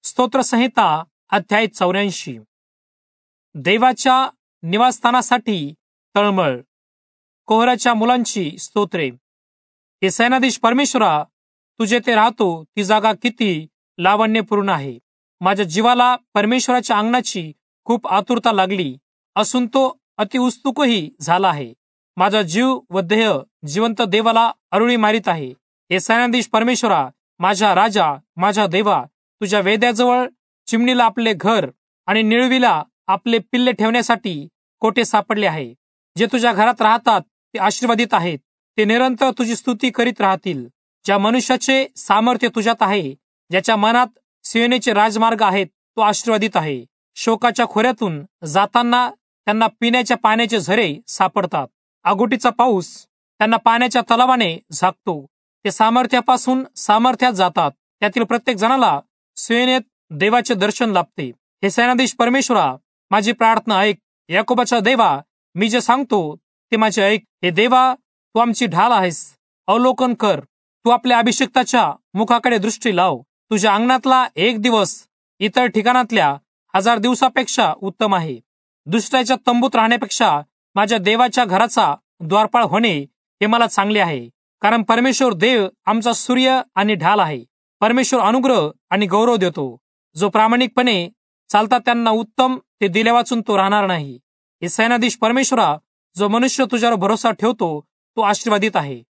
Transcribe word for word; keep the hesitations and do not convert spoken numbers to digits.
स्तोत्रसंहिता अध्याय चौऱ्याऐंशी. देवाच्या निवासस्थानासाठी तळमळ. कोहराच्या मुलांची स्तोत्रे. हे सेनाधीश परमेश्वरा, तू जेथे राहतो ती जागा किती लावण्यपूर्ण आहे. माझ्या जीवाला परमेश्वराच्या अंगणाची खूप आतुरता लागली असून तो अति उत्सुकही झाला आहे. माझा जीव व देह जिवंत देवाला अरुळी मारित आहे. हे सेनाधीश परमेश्वरा, माझा राजा, माझा देवा, तुझ्या वेद्याजवळ चिमणीला आपले घर आणि निळवीला आपले पिल्ले ठेवण्यासाठी कोठे सापडले आहे. जे तुझ्या घरात राहतात ते आशीर्वादित आहेत, ते निरंतर तुझी स्तुती करीत राहतील. ज्या मनुष्याचे सामर्थ्य तुझ्यात आहे, ज्याच्या मनात सियोनेचे राजमार्ग आहेत, तो आशीर्वादित आहे. शोकाच्या खोऱ्यातून जाताना त्यांना पिण्याच्या पाण्याचे झरे सापडतात. आगोटीचा पाऊस त्यांना पाण्याच्या तलावाने झाकतो. ते सामर्थ्यापासून सामर्थ्यात जातात. त्यातील प्रत्येक जणाला सियोनेत देवाचे दर्शन लाभते. हे सेनाधीश परमेश्वरा, माझी प्रार्थना ऐक. याकोबाचा देवा, मी जे सांगतो ते माझे ऐक. हे देवा, तू आमची ढाल आहेस. अवलोकन कर. तू आपल्या अभिषिक्ताच्या मुखाकडे दृष्टी लाव. तुझ्या अंगणातला एक दिवस इतर ठिकाणातल्या हजार दिवसापेक्षा उत्तम आहे. दुसऱ्याच्या तंबूत राहण्यापेक्षा माझ्या देवाच्या घराचा द्वारपाळ होणे हे मला चांगले आहे. कारण परमेश्वर देव आमचा सूर्य आणि ढाल आहे. परमेश्वर अनुग्रह आणि गौरव देतो. जो प्रामाणिकपणे चालतात त्यांना उत्तम ते दिल्या वाचून तो राहणार नाही. हे सेनाधीश परमेश्वरा, जो मनुष्य तुझ्यावर भरोसा ठेवतो तो आशीर्वादित आहे.